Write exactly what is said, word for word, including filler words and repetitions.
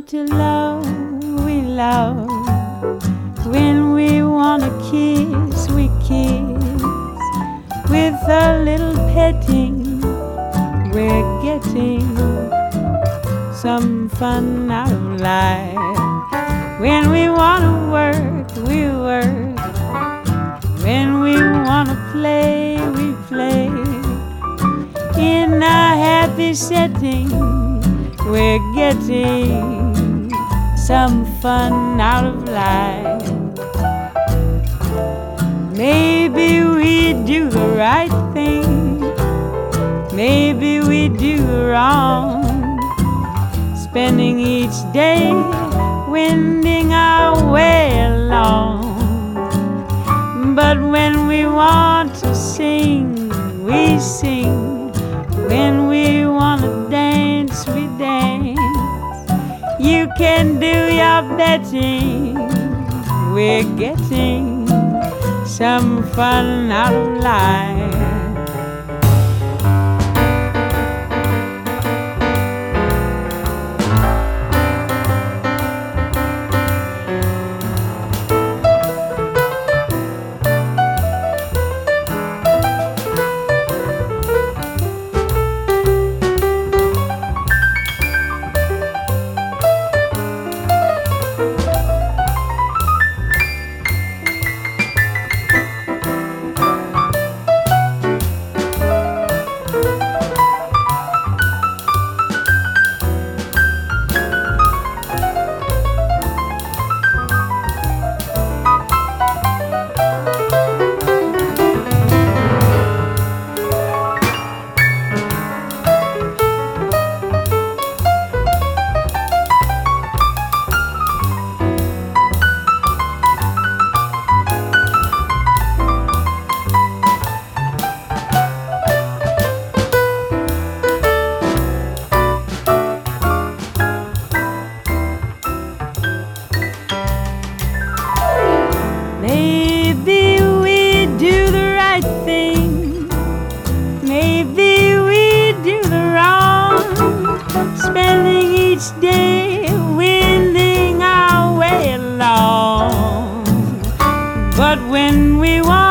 want to love, we love. When we want to kiss, we kiss. With a little petting, we're getting some fun out of life. When we want to work, we work. When we want to play, we play. In a happy setting, we're getting some fun out of life. Maybe we do the right thing, maybe we do wrong, spending each day wending our way along. But when we want to sing, we sing. When we want to dance, we dance. You can do your betting, we're getting some fun out of life. Maybe we do the right thing, maybe we do the wrong, spending each day wending our way along. But when we want